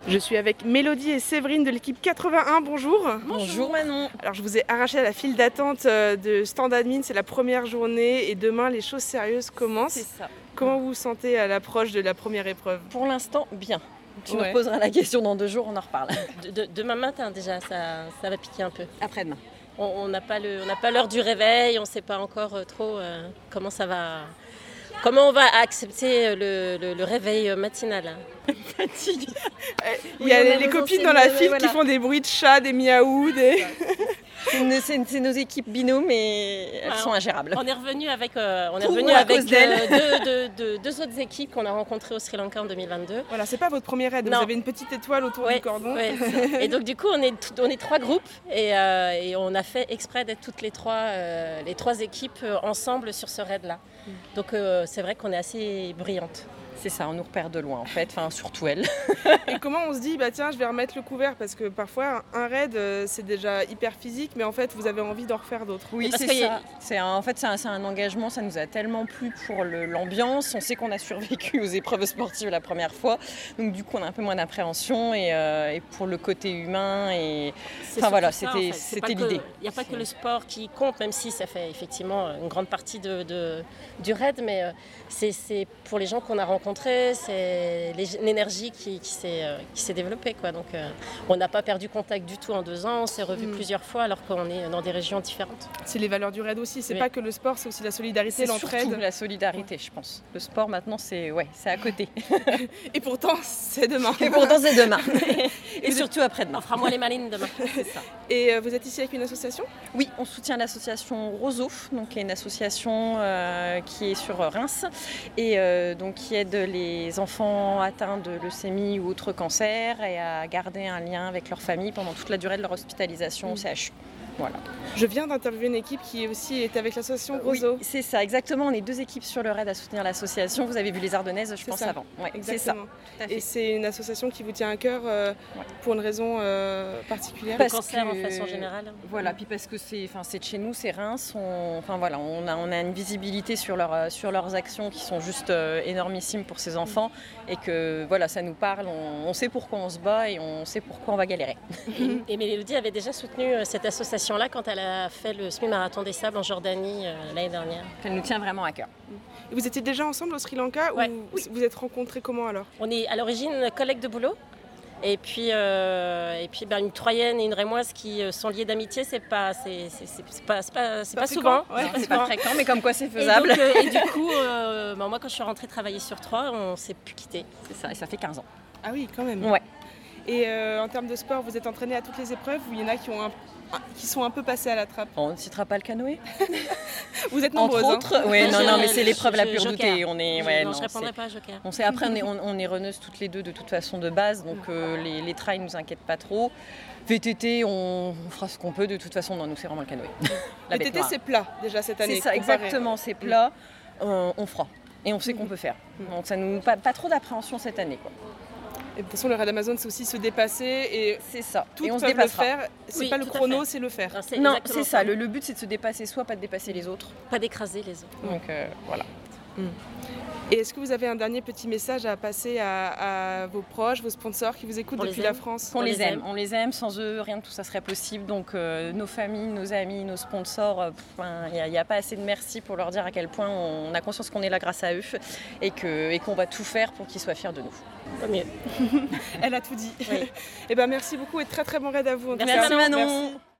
Je suis avec Mélodie et Séverine de l'équipe 81, bonjour. Bonjour Manon. Alors je vous ai arraché à la file d'attente de stand admin, c'est la première journée et demain les choses sérieuses commencent. C'est ça. Comment vous vous sentez à l'approche de la première épreuve? Pour l'instant, bien. Tu nous reposeras la question dans 2 jours, on en reparle. Demain matin déjà, ça va piquer un peu. Après-demain. On n'a pas l'heure du réveil, on ne sait pas encore trop comment ça va... Comment on va accepter le réveil matinal? Fatigue. Il y a les copines dans la file qui font des bruits de chat, des miaou, des... C'est nos équipes binômes et elles sont ingérables. On est revenu avec, deux autres équipes qu'on a rencontrées au Sri Lanka en 2022. Voilà, c'est pas votre première aide, vous avez une petite étoile autour du cordon. Ouais, et donc du coup, on est 3 groupes et on a fait exprès d'être toutes les trois équipes ensemble sur ce raid-là. Donc c'est vrai qu'on est assez brillantes. C'est ça, on nous repère de loin en fait, enfin surtout elle. Et comment on se dit, bah tiens, je vais remettre le couvert, parce que parfois un raid c'est déjà hyper physique, mais en fait vous avez envie d'en refaire d'autres. Oui, c'est ça. C'est un engagement, ça nous a tellement plu pour l'ambiance. On sait qu'on a survécu aux épreuves sportives la première fois, donc du coup on a un peu moins d'appréhension et pour le côté humain et enfin voilà, c'était l'idée. Il n'y a pas que le sport qui compte, même si ça fait effectivement une grande partie du raid, mais c'est pour les gens qu'on a rencontrés. C'est l'énergie qui s'est développée, quoi. Donc on n'a pas perdu contact du tout en 2 ans, on s'est revus plusieurs fois alors qu'on est dans des régions différentes. C'est les valeurs du raid aussi, c'est pas que le sport, c'est aussi la solidarité, l'entraide. C'est surtout la solidarité, je pense. Le sport maintenant c'est à côté. Et pourtant c'est demain. Et surtout après-demain. On fera moins les malines demain. C'est ça. Et vous êtes ici avec une association? Oui, on soutient l'association Roseau, donc qui est une association qui est sur Reims et donc qui aide les enfants atteints de leucémie ou autres cancers et à garder un lien avec leur famille pendant toute la durée de leur hospitalisation au CHU. Voilà. Je viens d'interviewer une équipe qui aussi est avec l'association Roseau. Oui, c'est ça, exactement. On est 2 équipes sur le raid à soutenir l'association. Vous avez vu les Ardennaises, je pense, avant. Ouais, exactement. C'est ça. Et c'est une association qui vous tient à cœur pour une raison particulière? Le cancer en façon générale. Voilà, puis parce que c'est de chez nous, c'est Reims. On a une visibilité sur leurs actions qui sont juste énormissimes pour ces enfants et que voilà, ça nous parle. On sait pourquoi on se bat et on sait pourquoi on va galérer. Et Mélodie avait déjà soutenu cette association là quand elle a fait le semi-marathon des sables en Jordanie l'année dernière. Elle nous tient vraiment à cœur. Et vous étiez déjà ensemble au Sri Lanka ou vous êtes rencontrés comment alors? On est à l'origine collègues de boulot et puis une Troyenne et une Rémoise qui sont liées d'amitié, c'est pas souvent. Ouais, c'est pas fréquent, mais comme quoi c'est faisable. Et du coup, moi quand je suis rentrée travailler sur Troyes, on s'est plus quittés. C'est ça, et ça fait 15 ans. Ah oui, quand même. Ouais. Et en termes de sport, vous êtes entraînés à toutes les épreuves ou il y en a qui sont un peu passés à la trappe? On ne citera pas le canoë. Vous êtes nombreuses. Entre autres, non, mais c'est l'épreuve la plus redoutée. Je ne répondrai pas à Joker. Après, on est runneuses toutes les deux de toute façon de base, donc les trails ne nous inquiètent pas trop. VTT, on fera ce qu'on peut, de toute façon, nous c'est vraiment le canoë. VTT c'est plat déjà cette année. C'est ça, exactement, c'est plat, on fera. Et on sait qu'on peut faire. Donc ça nous pas trop d'appréhension cette année, quoi. Et de toute façon, le raid Amazon, c'est aussi se dépasser et c'est ça. Tout et on se le dépassera. faire. C'est pas le chrono, c'est le faire. Non, c'est ça. Le but, c'est de se dépasser soi, pas de dépasser les autres. Pas d'écraser les autres. Donc voilà. Et est-ce que vous avez un dernier petit message à passer à vos proches, vos sponsors qui vous écoutent depuis la France? On les aime. On les aime. Sans eux, rien de tout ça serait possible. Donc nos familles, nos amis, nos sponsors, il n'y a pas assez de merci pour leur dire à quel point on a conscience qu'on est là grâce à eux et qu'on va tout faire pour qu'ils soient fiers de nous. Pas mieux. Elle a tout dit. Oui. Et merci beaucoup et très très bon raid à vous. Merci Manon. Merci.